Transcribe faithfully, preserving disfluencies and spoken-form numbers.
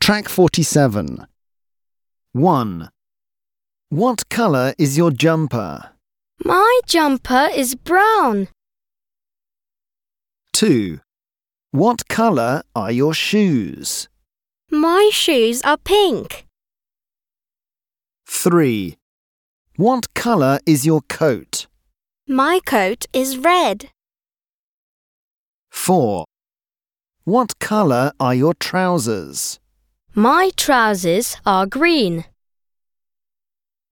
Track forty-seven. one. What colour is your jumper? My jumper is brown. two. What colour are your shoes? My shoes are pink. three. What colour is your coat? My coat is red. four. What colour are your trousers? My trousers are green.